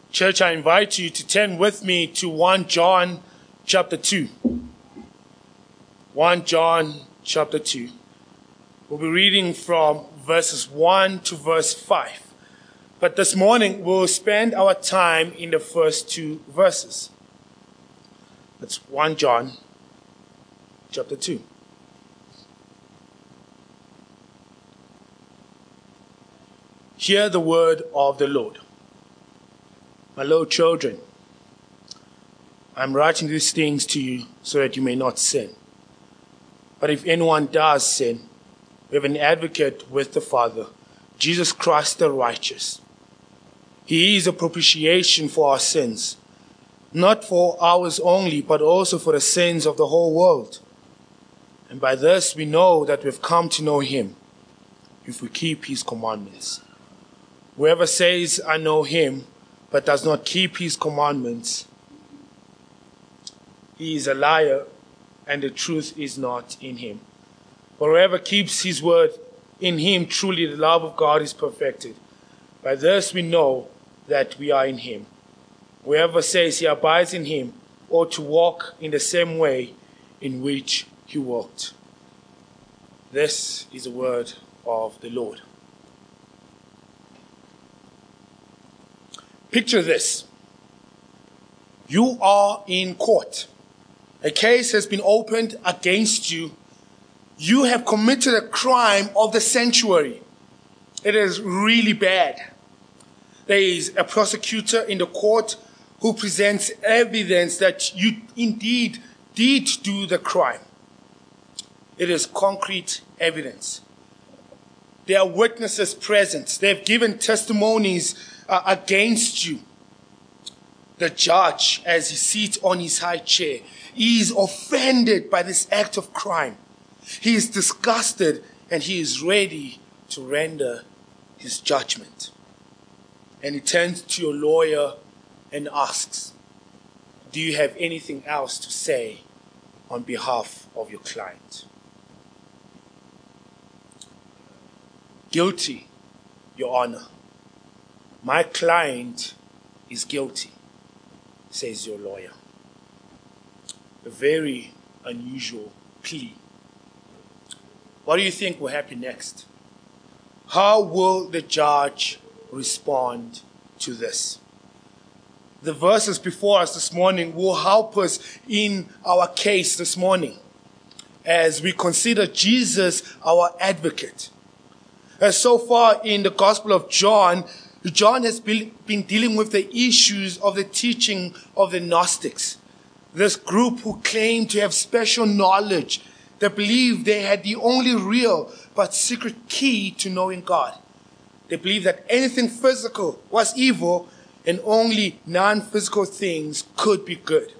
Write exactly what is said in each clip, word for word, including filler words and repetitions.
Church, I invite you to turn with me to First John chapter two. First John chapter two. We'll be reading from verses one to verse five. But this morning, we'll spend our time in the first two verses. That's First John chapter two. Hear the word of the Lord. My little children, I'm writing these things to you so that you may not sin. But if anyone does sin, we have an advocate with the Father, Jesus Christ the righteous. He is a propitiation for our sins, not for ours only, but also for the sins of the whole world. And by this we know that we've come to know him, if we keep his commandments. Whoever says, I know him, but does not keep his commandments, he is a liar, and the truth is not in him. For whoever keeps his word, in him truly the love of God is perfected. By this we know that we are in him. Whoever says he abides in him ought to walk in the same way in which he walked. This is the word of the Lord. Picture this. You are in court. A case has been opened against you. You have committed a crime of the century. It is really bad. There is a prosecutor in the court who presents evidence that you indeed did do the crime. It is concrete evidence. There are witnesses present. They have given testimonies uh, against you. The judge, as he sits on his high chair, is offended by this act of crime. He is disgusted and he is ready to render his judgment. And he turns to your lawyer and asks, do you have anything else to say on behalf of your client? Guilty, Your Honor. My client is guilty, says your lawyer. A very unusual plea. What do you think will happen next? How will the judge respond to this? The verses before us this morning will help us in our case this morning as we consider Jesus our advocate. As so far in the Gospel of John, John has been dealing with the issues of the teaching of the Gnostics. This group who claimed to have special knowledge, that believed they had the only real but secret key to knowing God. They believed that anything physical was evil and only non-physical things could be good.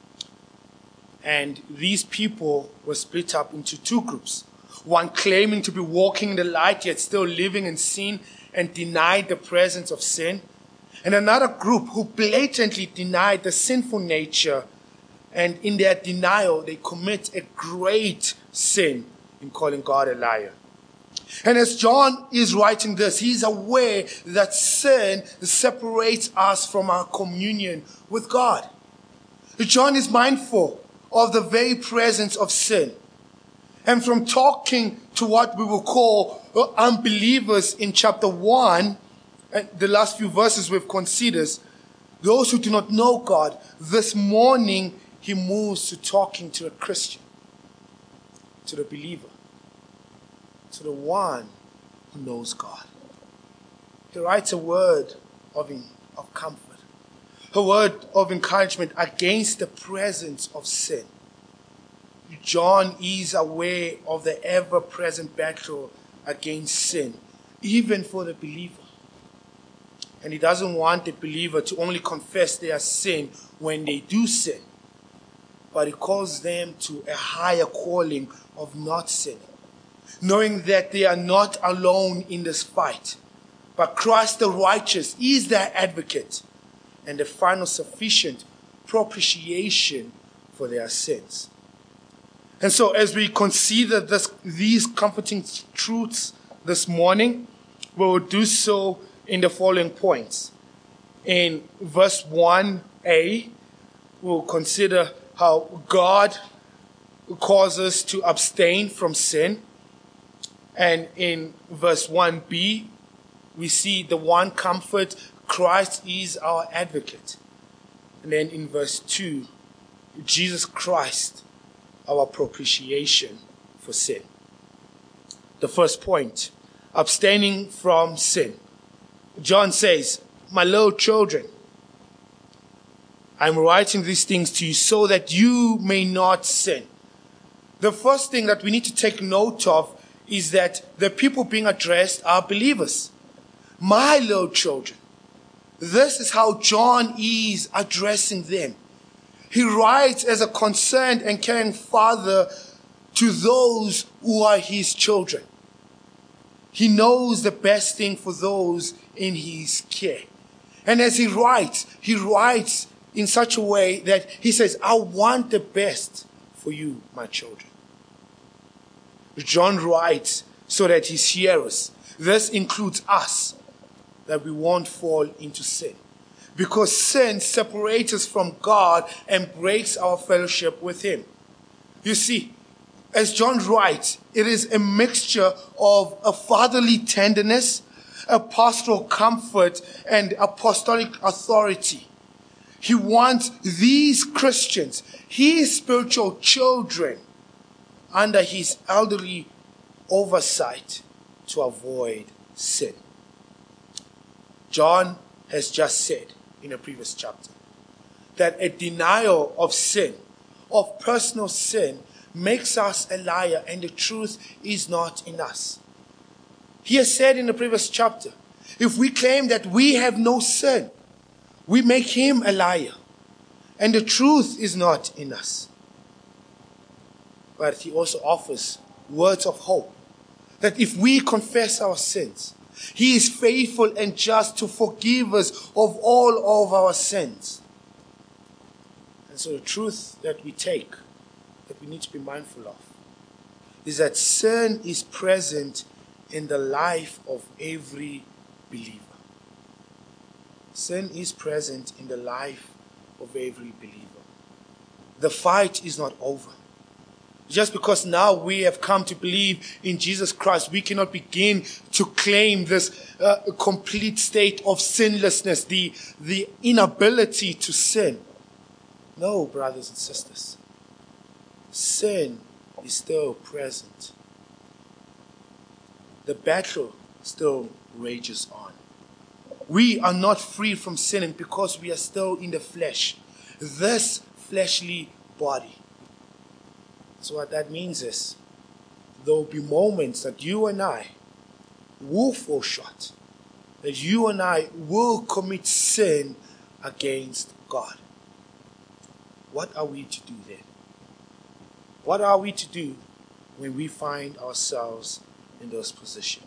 And these people were split up into two groups. One claiming to be walking in the light yet still living in sin and denied the presence of sin. And another group who blatantly denied the sinful nature, and in their denial they commit a great sin in calling God a liar. And as John is writing this, he's aware that sin separates us from our communion with God. John is mindful of the very presence of sin. And from talking to what we will call unbelievers in chapter one, and the last few verses we've considered, those who do not know God, this morning he moves to talking to a Christian, to the believer, to the one who knows God. He writes a word of, of comfort, a word of encouragement against the presence of sin. John is aware of the ever-present battle against sin, even for the believer. And he doesn't want the believer to only confess their sin when they do sin, but he calls them to a higher calling of not sinning, knowing that they are not alone in this fight, but Christ the righteous is their advocate and the final sufficient propitiation for their sins. And so as we consider this, these comforting truths this morning, we will do so in the following points. In verse one a, we'll consider how God calls us to abstain from sin. And in verse one b, we see the one comfort, Christ is our advocate. And then in verse two, Jesus Christ, our propitiation for sin. The first point, abstaining from sin. John says, my little children, I'm writing these things to you so that you may not sin. The first thing that we need to take note of is that the people being addressed are believers. My little children. This is how John is addressing them. He writes as a concerned and caring father to those who are his children. He knows the best thing for those in his care. And as he writes, he writes in such a way that he says, I want the best for you, my children. John writes so that his hearers, this includes us, that we won't fall into sin. Because sin separates us from God and breaks our fellowship with him. You see, as John writes, it is a mixture of a fatherly tenderness, a pastoral comfort, and apostolic authority. He wants these Christians, his spiritual children, under his elderly oversight to avoid sin. John has just said in a previous chapter that a denial of sin, of personal sin, makes us a liar and the truth is not in us. He has said in the previous chapter, if we claim that we have no sin, we make him a liar and the truth is not in us. But he also offers words of hope that if we confess our sins, he is faithful and just to forgive us of all of our sins. And so the truth that we take, that we need to be mindful of, is that sin is present in the life of every believer. Sin is present in the life of every believer. The fight is not over. Just because now we have come to believe in Jesus Christ, we cannot begin to claim this uh, complete state of sinlessness, the, the inability to sin. No, brothers and sisters. Sin is still present. The battle still rages on. We are not free from sinning because we are still in the flesh, this fleshly body. So what that means is, there will be moments that you and I will fall short, that you and I will commit sin against God. What are we to do then? What are we to do when we find ourselves in those positions?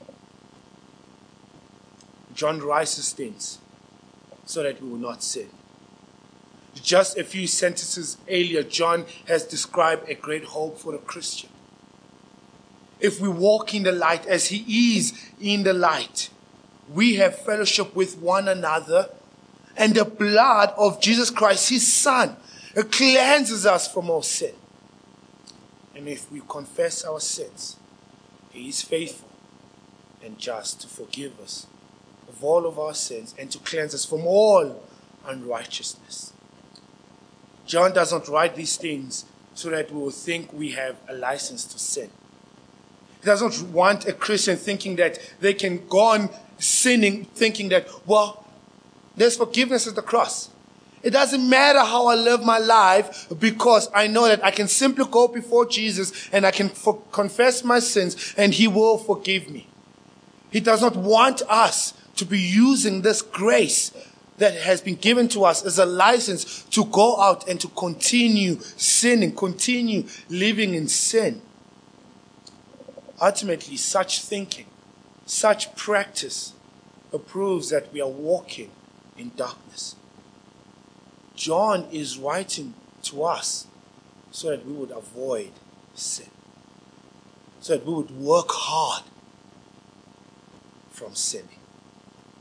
John writes things so that we will not sin. Just a few sentences earlier, John has described a great hope for the Christian. If we walk in the light as he is in the light, we have fellowship with one another, and the blood of Jesus Christ, his Son, cleanses us from all sin. And if we confess our sins, he is faithful and just to forgive us of all of our sins and to cleanse us from all unrighteousness. John does not write these things so that we will think we have a license to sin. He does not want a Christian thinking that they can go on sinning, thinking that, well, there's forgiveness at the cross. It doesn't matter how I live my life because I know that I can simply go before Jesus and I can for- confess my sins and he will forgive me. He does not want us to be using this grace that has been given to us as a license to go out and to continue sinning, continue living in sin. Ultimately, such thinking, such practice proves that we are walking in darkness. John is writing to us so that we would avoid sin, so that we would work hard from sinning.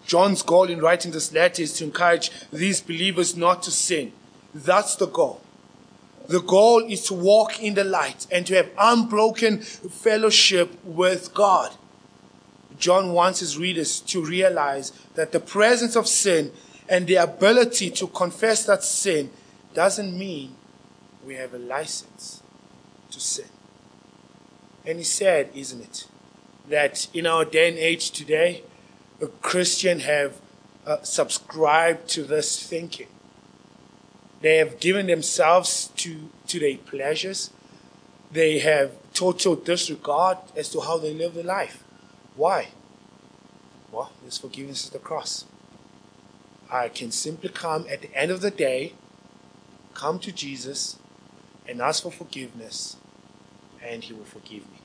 John's goal in writing this letter is to encourage these believers not to sin. That's the goal. The goal is to walk in the light and to have unbroken fellowship with God. John wants his readers to realize that the presence of sin and the ability to confess that sin doesn't mean we have a license to sin. And it's sad, isn't it, that in our day and age today, a Christian have uh, subscribed to this thinking. They have given themselves to, to their pleasures. They have total disregard as to how they live their life. Why? Well, there's forgiveness at the cross. I can simply come at the end of the day, come to Jesus and ask for forgiveness, and he will forgive me.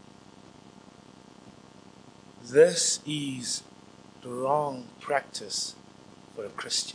This is the wrong practice for a Christian.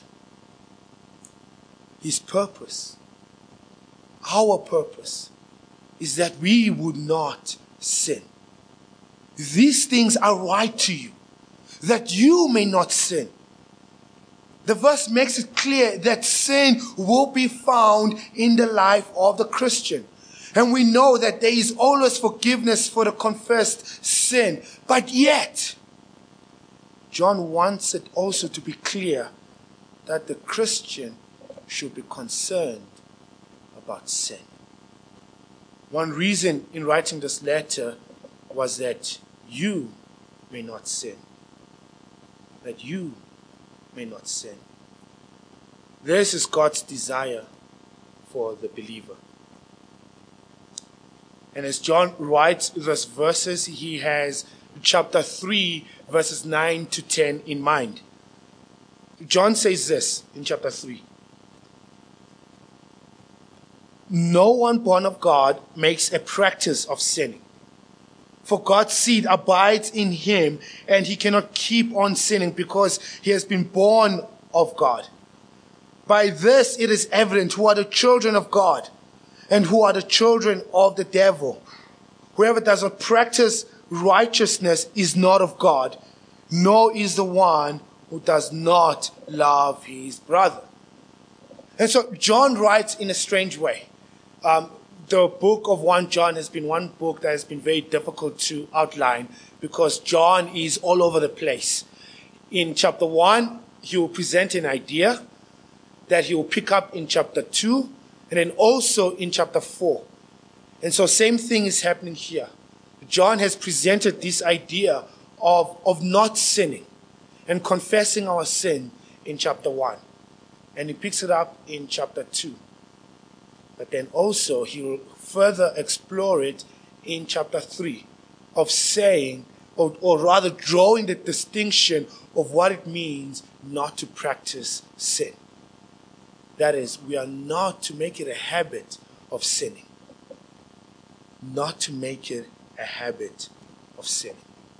His purpose, our purpose, is that we would not sin. These things are right to you, that you may not sin. The verse makes it clear that sin will be found in the life of the Christian. And we know that there is always forgiveness for the confessed sin. But yet, John wants it also to be clear that the Christian should be concerned about sin. One reason in writing this letter was that you may not sin. That you may not sin. This is God's desire for the believer. And as John writes these verses, he has chapter three, verses nine to ten in mind. John says this in chapter three. No one born of God makes a practice of sinning. For God's seed abides in him, and he cannot keep on sinning because he has been born of God. By this it is evident who are the children of God and who are the children of the devil. Whoever does not practice righteousness is not of God, nor is the one who does not love his brother. And so John writes in a strange way. Um, the book of First John has been one book that has been very difficult to outline because John is all over the place. In chapter one, he will present an idea that he will pick up in chapter two and then also in chapter four. And so same thing is happening here. John has presented this idea of, of not sinning and confessing our sin in chapter one. And he picks it up in chapter two. But then also he will further explore it in chapter three of saying, or, or rather drawing the distinction of what it means not to practice sin. That is, we are not to make it a habit of sinning. Not to make it a habit of sinning.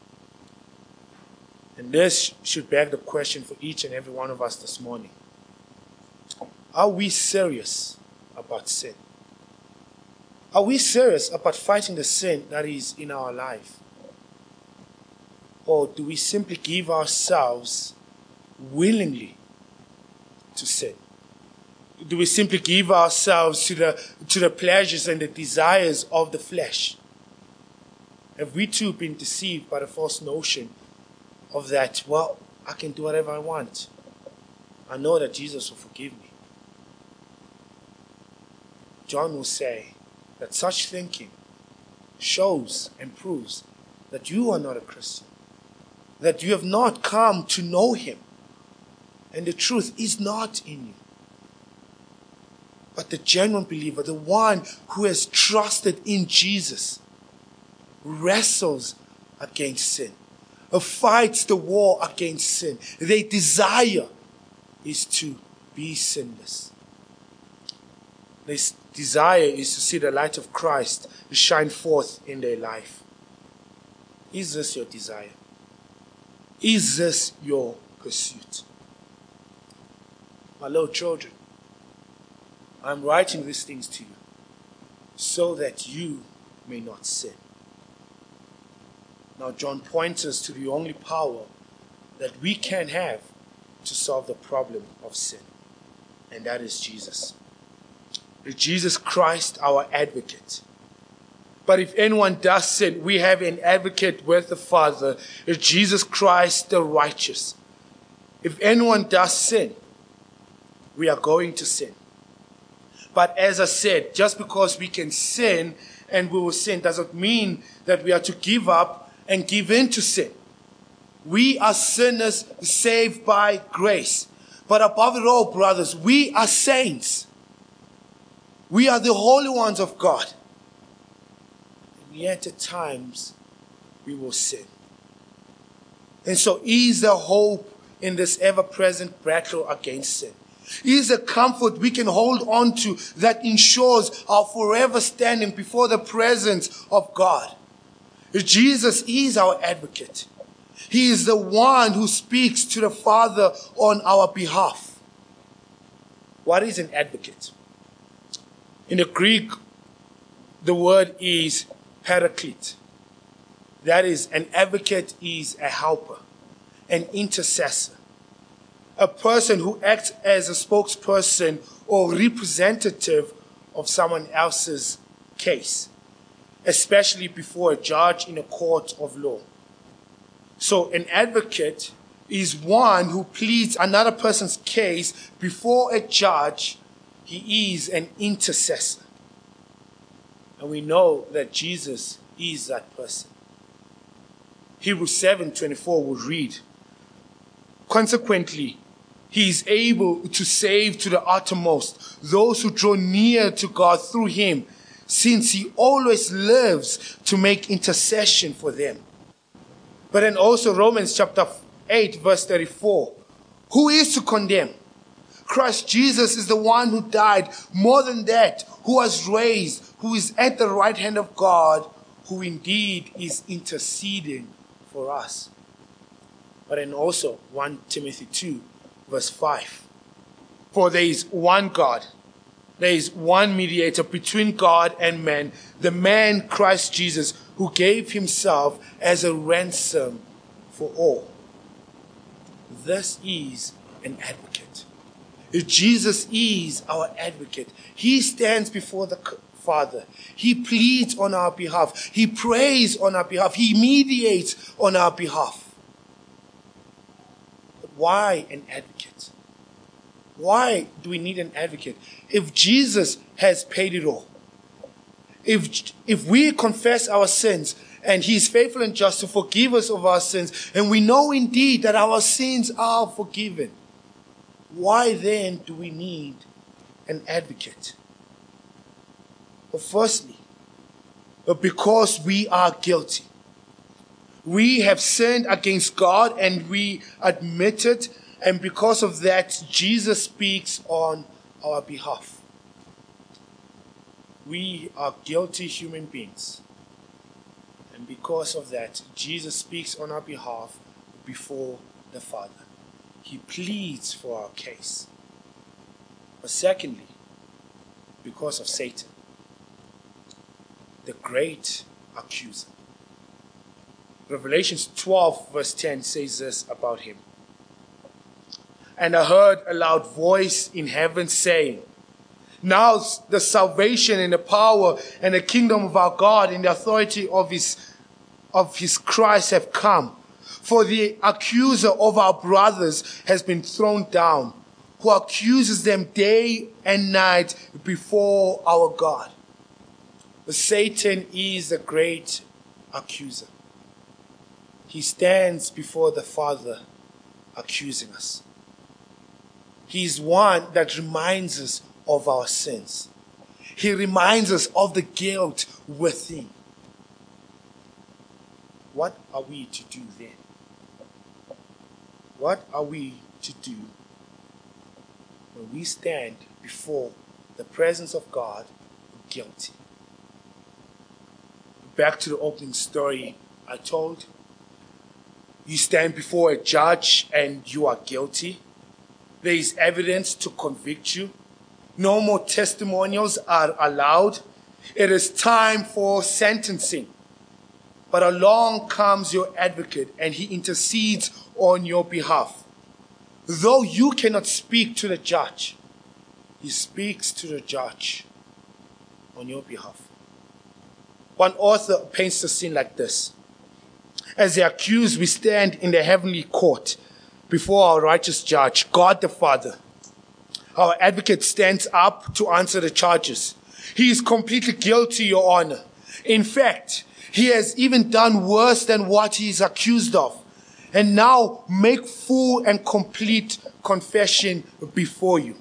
And this should beg the question for each and every one of us this morning. Are we serious about sin? Are we serious about fighting the sin that is in our life? Or do we simply give ourselves willingly to sin? Do we simply give ourselves to the, to the pleasures and the desires of the flesh? Have we too been deceived by the false notion of that, well, I can do whatever I want. I know that Jesus will forgive me. John will say that such thinking shows and proves that you are not a Christian, that you have not come to know him, and the truth is not in you. But the genuine believer, the one who has trusted in Jesus, wrestles against sin, fights the war against sin. Their desire is to be sinless. Their desire is to see the light of Christ shine forth in their life. Is this your desire? Is this your pursuit? My little children, I'm writing these things to you so that you may not sin. Now John points us to the only power that we can have to solve the problem of sin. And that is Jesus. Jesus Christ, our advocate. But if anyone does sin, we have an advocate with the Father, Jesus Christ the righteous. If anyone does sin, we are going to sin. But as I said, just because we can sin and we will sin doesn't mean that we are to give up and give in to sin. We are sinners saved by grace. But above it all, brothers, we are saints. We are the holy ones of God. And yet at times, we will sin. And so is the hope in this ever-present battle against sin. Is a comfort we can hold on to that ensures our forever standing before the presence of God. Jesus is our advocate. He is the one who speaks to the Father on our behalf. What is an advocate? In the Greek, the word is paraclete. That is, an advocate is a helper, an intercessor, a person who acts as a spokesperson or representative of someone else's case, especially before a judge in a court of law. So an advocate is one who pleads another person's case before a judge. He is an intercessor. And we know that Jesus is that person. Hebrews seven twenty-four will read, consequently, he is able to save to the uttermost those who draw near to God through him, since he always lives to make intercession for them. But then also Romans chapter eight verse thirty-four. Who is to condemn? Christ Jesus is the one who died. More than that, who was raised, who is at the right hand of God, who indeed is interceding for us. But then also First Timothy two verse five. For there is one God. There is one mediator between God and man, the man Christ Jesus, who gave himself as a ransom for all. This is an advocate. Jesus is our advocate. He stands before the Father. He pleads on our behalf. He prays on our behalf. He mediates on our behalf. But why an advocate? Why do we need an advocate? If Jesus has paid it all, if, if we confess our sins and he is faithful and just to forgive us of our sins, and we know indeed that our sins are forgiven, why then do we need an advocate? Well, firstly, because we are guilty. We have sinned against God and we admit it, and because of that, Jesus speaks on our behalf. We are guilty human beings, and because of that, Jesus speaks on our behalf before the Father. He pleads for our case. But secondly, because of Satan, the great accuser. Revelation twelve verse ten says this about him. And I heard a loud voice in heaven saying, now the salvation and the power and the kingdom of our God and the authority of his, of his Christ have come. For the accuser of our brothers has been thrown down, who accuses them day and night before our God. But Satan is the great accuser. He stands before the Father accusing us. He is one that reminds us of our sins. He reminds us of the guilt within. What are we to do then? What are we to do when we stand before the presence of God guilty? Back to the opening story I told. You stand before a judge and you are guilty. There is evidence to convict you. No more testimonials are allowed. It is time for sentencing. But along comes your advocate and he intercedes on your behalf. Though you cannot speak to the judge, he speaks to the judge on your behalf. One author paints the scene like this. As the accused, we stand in the heavenly court before our righteous judge, God the Father. Our advocate stands up to answer the charges. He is completely guilty, Your Honor. In fact, he has even done worse than what he is accused of. And now make full and complete confession before you.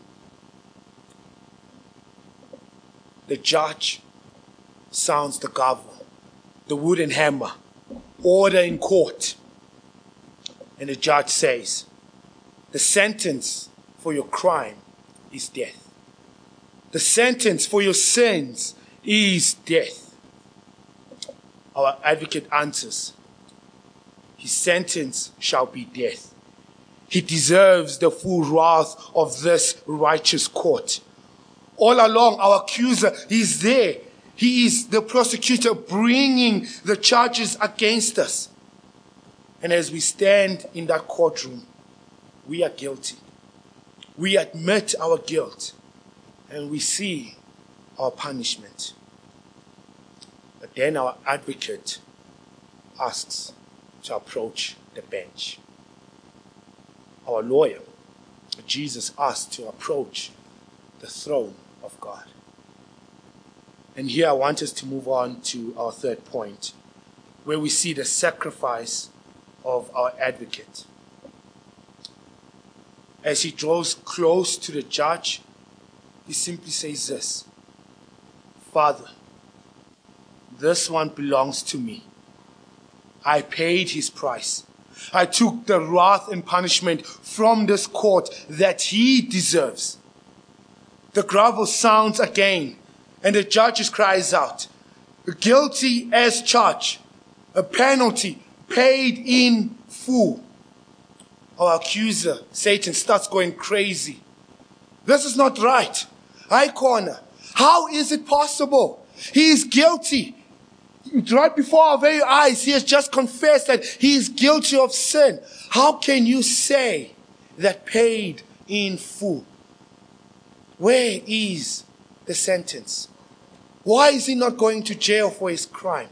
The judge sounds the gavel, the wooden hammer, order in court. And the judge says, the sentence for your crime is death. The sentence for your sins is death. Our advocate answers, his sentence shall be death. He deserves the full wrath of this righteous court. All along, our accuser is there. He is the prosecutor bringing the charges against us. And as we stand in that courtroom, we are guilty. We admit our guilt and we see our punishment. But then our advocate asks to approach the bench. Our lawyer, Jesus, asked to approach the throne of God. And here I want us to move on to our third point, where we see the sacrifice of our advocate. As he draws close to the judge, he simply says this, Father, this one belongs to me. I paid his price. I took the wrath and punishment from this court that he deserves. The gavel sounds again, and the judge cries out, guilty as charged, a penalty paid in full. Our accuser, Satan, starts going crazy. This is not right. I corner. How is it possible? He is guilty. Right before our very eyes, he has just confessed that he is guilty of sin. How can you say that paid in full? Where is the sentence? Why is he not going to jail for his crime?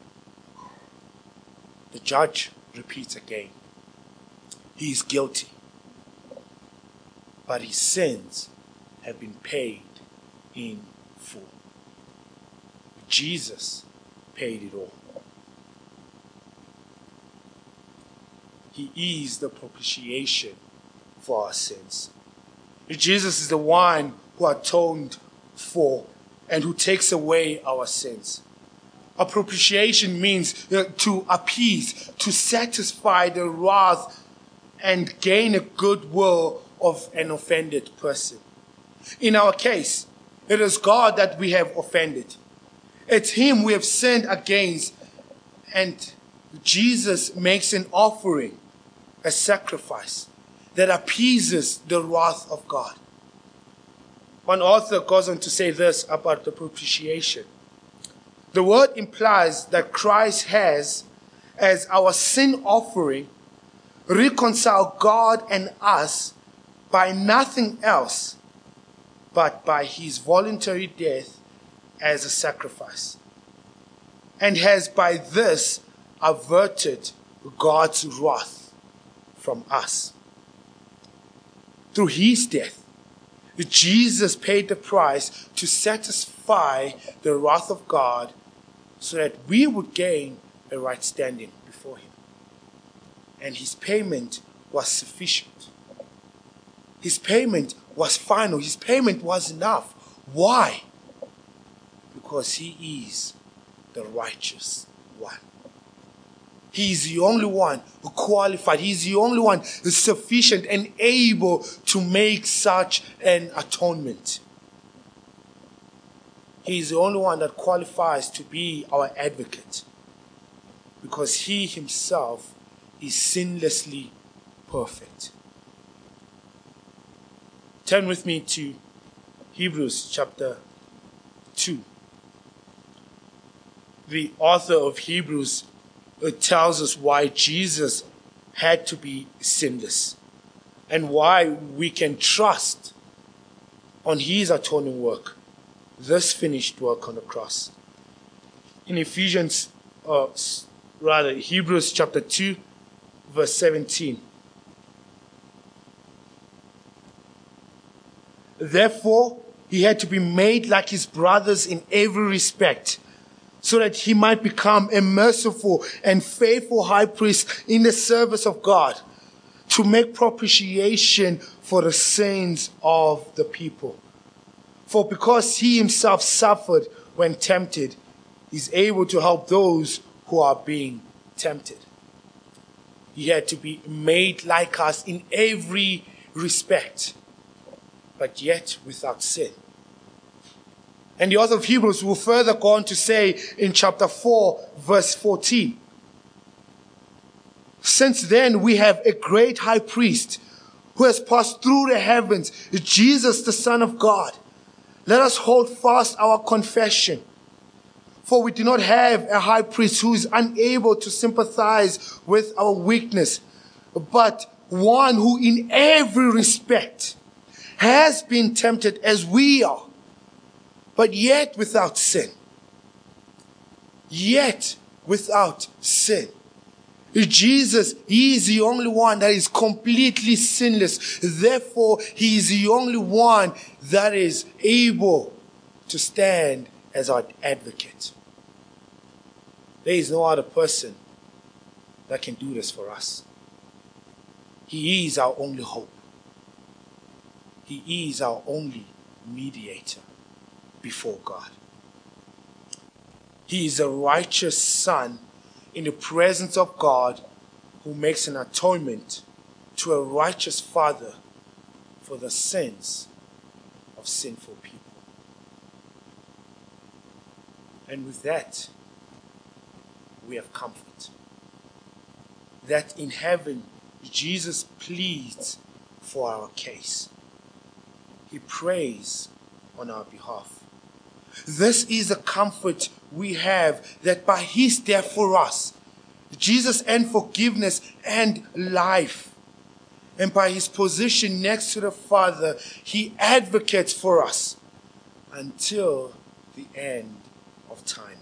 The judge repeats again. He is guilty, but his sins have been paid in full. Jesus paid it all. He is the propitiation for our sins. Jesus is the one who atoned for and who takes away our sins. A propitiation means uh, to appease, to satisfy the wrath and gain a goodwill of an offended person. In our case, it is God that we have offended. It's him we have sinned against, and Jesus makes an offering, a sacrifice that appeases the wrath of God. One author goes on to say this about the propitiation. The word implies that Christ has, as our sin offering, reconciled God and us by nothing else but by his voluntary death as a sacrifice, and has by this averted God's wrath from us. Through his death, Jesus paid the price to satisfy the wrath of God so that we would gain a right standing before him. And his payment was sufficient. His payment was final. His payment was enough. Why? Because he is the righteous one. He is the only one who qualified. He is the only one who is sufficient and able to make such an atonement. He is the only one that qualifies to be our advocate, because he himself is sinlessly perfect. Turn with me to Hebrews chapter two. The author of Hebrews tells us why Jesus had to be sinless, and why we can trust on his atoning work, this finished work on the cross. In Ephesians, uh, rather Hebrews chapter two, verse seventeen. Therefore, he had to be made like his brothers in every respect, so that he might become a merciful and faithful high priest in the service of God, to make propitiation for the sins of the people. For because he himself suffered when tempted, he's able to help those who are being tempted. He had to be made like us in every respect, but yet without sin. And the author of Hebrews will further go on to say in chapter four, verse fourteen, since then we have a great high priest who has passed through the heavens, Jesus, the Son of God. Let us hold fast our confession. For we do not have a high priest who is unable to sympathize with our weakness, but one who in every respect has been tempted as we are, but yet without sin. Yet without sin. Jesus, he is the only one that is completely sinless. Therefore, he is the only one that is able to stand as our advocate. There is no other person that can do this for us. He is our only hope. He is our only mediator before God. He is a righteous Son in the presence of God, who makes an atonement to a righteous Father for the sins of sinful people. And with that, we have comfort. That in heaven, Jesus pleads for our case. He prays on our behalf. This is a comfort we have, that by his death for us, Jesus earned forgiveness and life. And by his position next to the Father, he advocates for us until the end of time.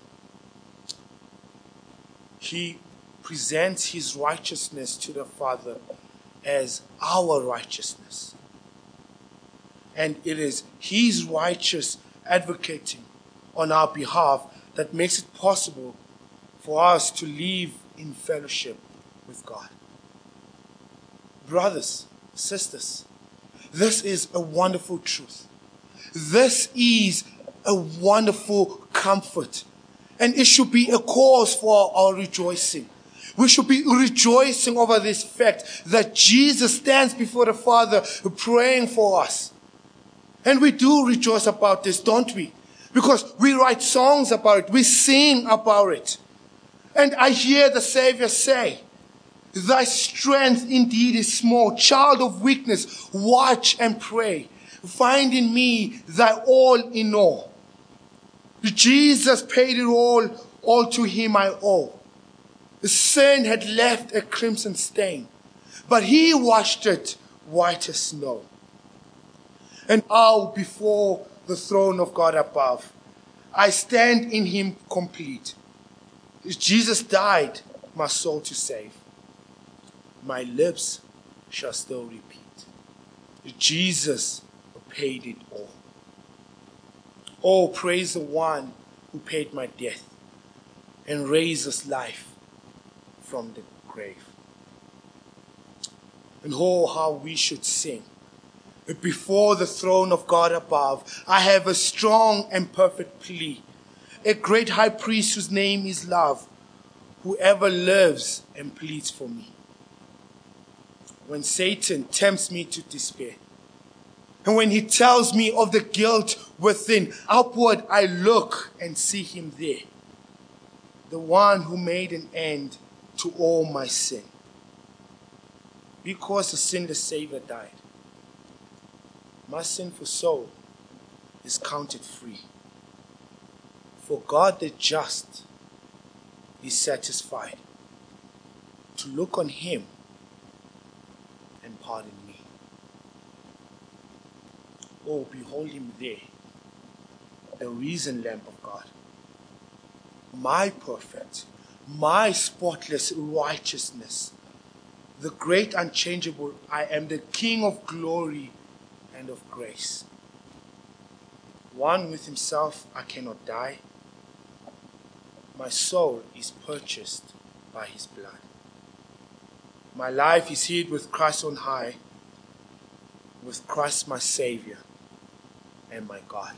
He presents his righteousness to the Father as our righteousness. And it is his righteous advocating on our behalf that makes it possible for us to live in fellowship with God. Brothers, sisters, this is a wonderful truth. This is a wonderful comfort. And it should be a cause for our rejoicing. We should be rejoicing over this fact that Jesus stands before the Father praying for us. And we do rejoice about this, don't we? Because we write songs about it. We sing about it. And I hear the Savior say, thy strength indeed is small. Child of weakness, watch and pray. Find in me thy all in all. Jesus paid it all. All to him I owe. The sin had left a crimson stain, but he washed it white as snow. And now before the throne of God above, I stand in him complete. Jesus died my soul to save. My lips shall still repeat. Jesus paid it all. Oh, praise the one who paid my death and raises life from the grave. And oh, how we should sing. Before the throne of God above, I have a strong and perfect plea. A great high priest whose name is love, whoever lives and pleads for me. When Satan tempts me to despair, and when he tells me of the guilt within, upward I look and see him there, the one who made an end to all my sin. Because the sinless Savior died, my sinful soul is counted free. For God the just is satisfied to look on him pardon me. Oh, behold him there, the risen Lamb of God. My perfect, my spotless righteousness, the great unchangeable I am, the King of glory and of grace. One with himself I cannot die. My soul is purchased by his blood. My life is hid with Christ on high, with Christ my Savior and my God.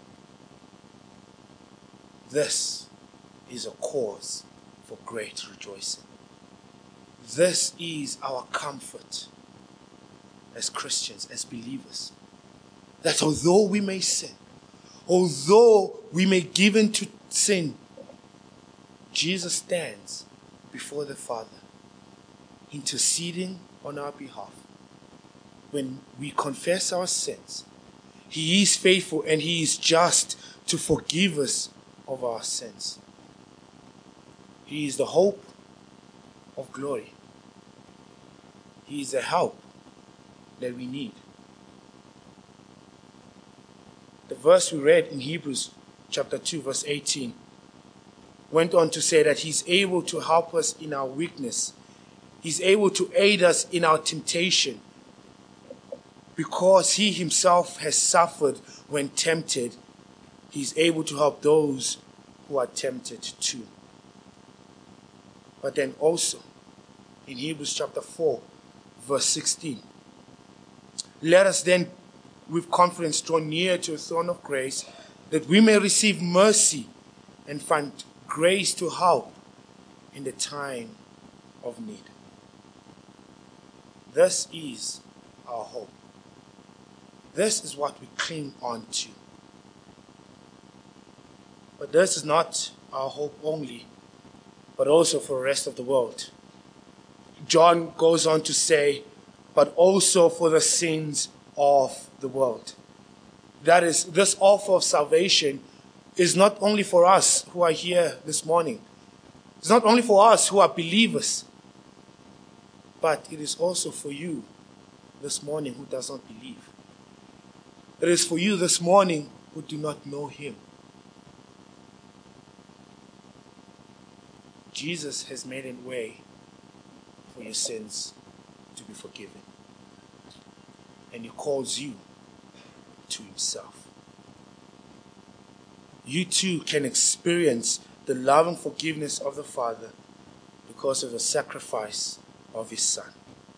This is a cause for great rejoicing. This is our comfort as Christians, as believers, that although we may sin, although we may give in to sin, Jesus stands before the Father, interceding on our behalf. When we confess our sins, he is faithful and he is just to forgive us of our sins. He is the hope of glory. He is the help that we need. The verse we read in Hebrews chapter two, verse eighteen, went on to say that he's able to help us in our weakness. He's able to aid us in our temptation, because he himself has suffered when tempted. He's able to help those who are tempted too. But then also, in Hebrews chapter four, verse sixteen, let us then with confidence draw near to the throne of grace, that we may receive mercy and find grace to help in the time of need. This is our hope. This is what we cling on to. But this is not our hope only, but also for the rest of the world. John goes on to say, but also for the sins of the world. That is, this offer of salvation is not only for us who are here this morning. It's not only for us who are believers, but it is also for you this morning who does not believe. It is for you this morning who do not know him. Jesus has made a way for your sins to be forgiven. And he calls you to himself. You too can experience the love and forgiveness of the Father because of the sacrifice of his Son.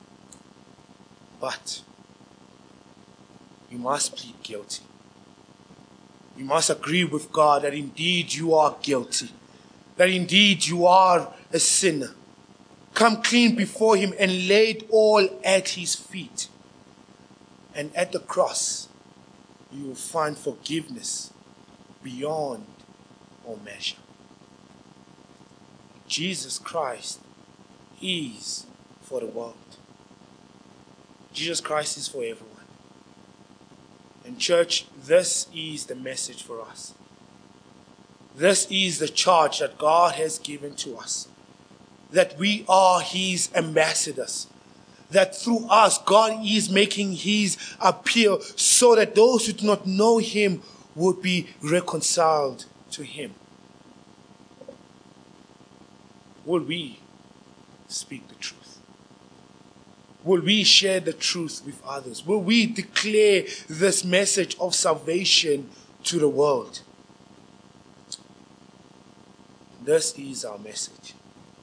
But you must plead guilty. You must agree with God that indeed you are guilty, that indeed you are a sinner. Come clean before him and lay it all at his feet. And at the cross, you will find forgiveness beyond all measure. Jesus Christ is for the world. Jesus Christ is for everyone. And church, this is the message for us. This is the charge that God has given to us, that we are his ambassadors, that through us God is making his appeal so that those who do not know him would be reconciled to him. Will we speak the truth? Will we share the truth with others? Will we declare this message of salvation to the world? This is our message.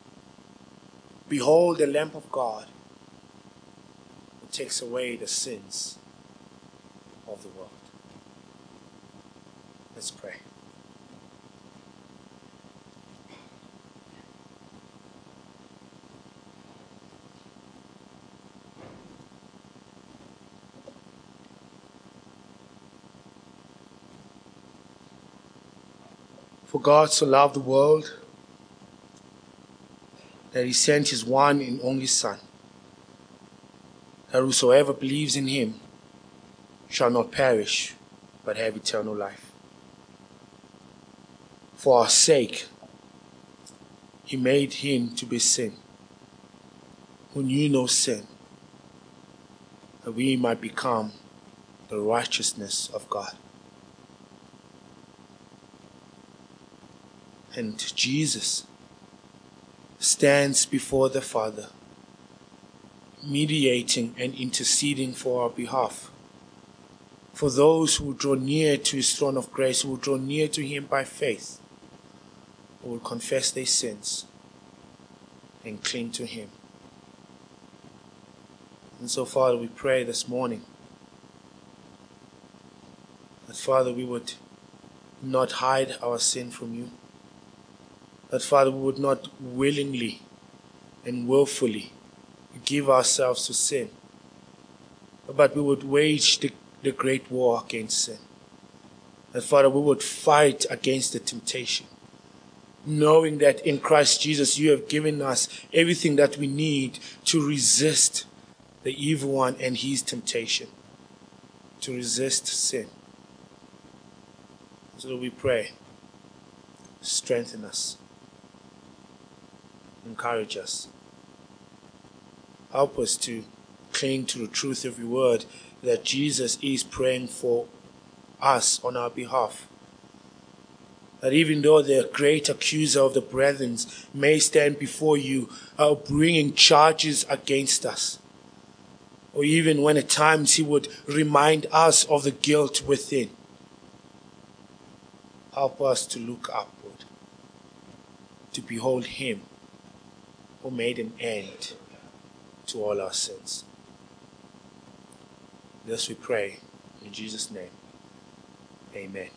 Behold the Lamb of God who takes away the sins of the world. Let's pray. For God so loved the world that he sent his one and only Son, that whosoever believes in him shall not perish, but have eternal life. For our sake, he made him to be sin, who knew no sin, that we might become the righteousness of God. And Jesus stands before the Father, mediating and interceding for our behalf. For those who draw near to his throne of grace, who will draw near to him by faith, who will confess their sins and cling to him. And so, Father, we pray this morning that, Father, we would not hide our sin from you. That, Father, we would not willingly and willfully give ourselves to sin, but we would wage the, the great war against sin. That, Father, we would fight against the temptation, knowing that in Christ Jesus you have given us everything that we need to resist the evil one and his temptation, to resist sin. So we pray, strengthen us, encourage us, help us to cling to the truth of your word, that Jesus is praying for us on our behalf. That even though the great accuser of the brethren may stand before you, uh, bringing charges against us, or even when at times he would remind us of the guilt within, help us to look upward, to behold him who made an end to all our sins. This we pray in Jesus' name. Amen.